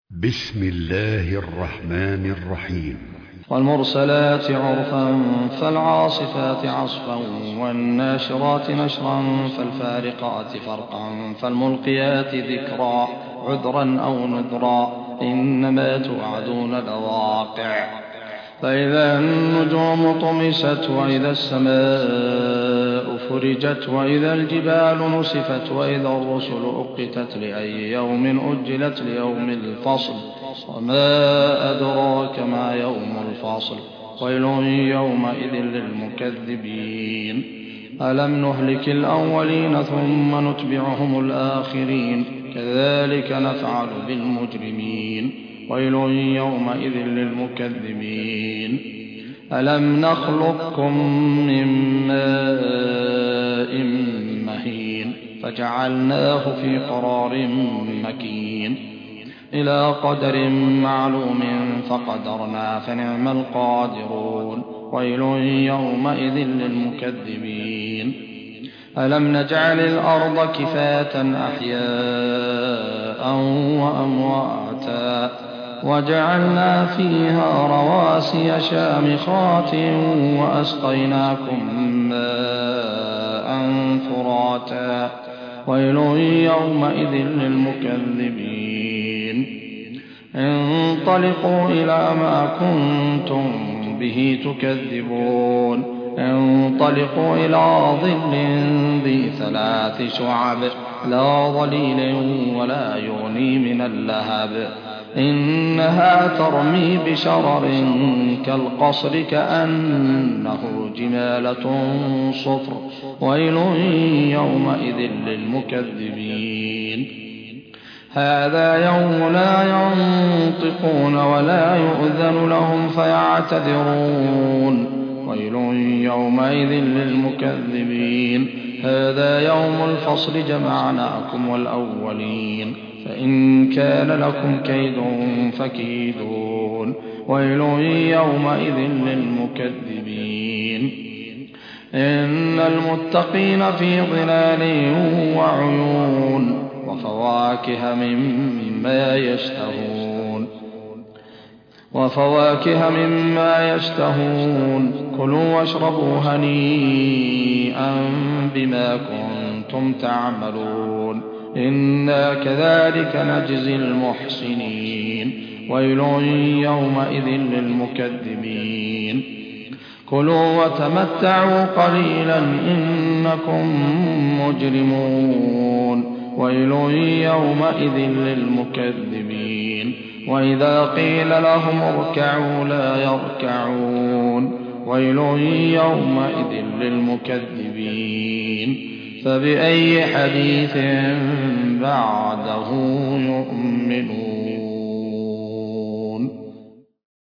بسم الله الرحمن الرحيم. والمرسلات عرفا فالعاصفات عصفا والناشرات نشرا فالفارقات فرقا فالملقيات ذكرا عذرا أو نذرا إنما توعدون لواقع. فإذا النجوم طمست وإذا السماء فرجت وإذا الجبال نسفت وإذا الرسل أقتت لأي يوم أجلت ليوم الفصل وما أدراك ما يوم الفصل ويل يومئذ للمكذبين. ألم نهلك الأولين ثم نتبعهم الآخرين كذلك نفعل بالمجرمين ويل يومئذ للمكذبين. ألم نخلقكم من ماء مهين فجعلناه في قرار مكين إلى قدر معلوم فقدرنا فنعم القادرون ويل يومئذ للمكذبين. ألم نجعل الأرض كفاة أحياء وأمواتا وجعلنا فيها رواسي شامخات وأسقيناكم ماء فراتا ويل يومئذ للمكذبين. انطلقوا إلى ما كنتم به تكذبون انطلقوا إلى ظل ذي 3 شعب لا ظليل ولا يغني من اللهب إنها ترمي بشرر كالقصر كأنه جمالة صفر ويل يومئذ للمكذبين. هذا يوم لا ينطقون ولا يؤذن لهم فيعتذرون ويل يومئذ للمكذبين. هذا يوم الفصل جمعناكم والأولين فإن كان لكم كيد فكيدون ويل يومئذ للمكذبين. إن المتقين في ظلال وعيون وفواكه مما يشتهون كلوا واشربوا هنيئا بما كنتم تعملون إنا كذلك نجزي المحسنين ويل يومئذ للمكذبين. كلوا وتمتعوا قليلا إنكم مجرمون ويل يومئذ للمكذبين. وإذا قيل لهم اركعوا لا يركعون ويل يومئذ للمكذبين. فبأي حديث بعده يؤمنون.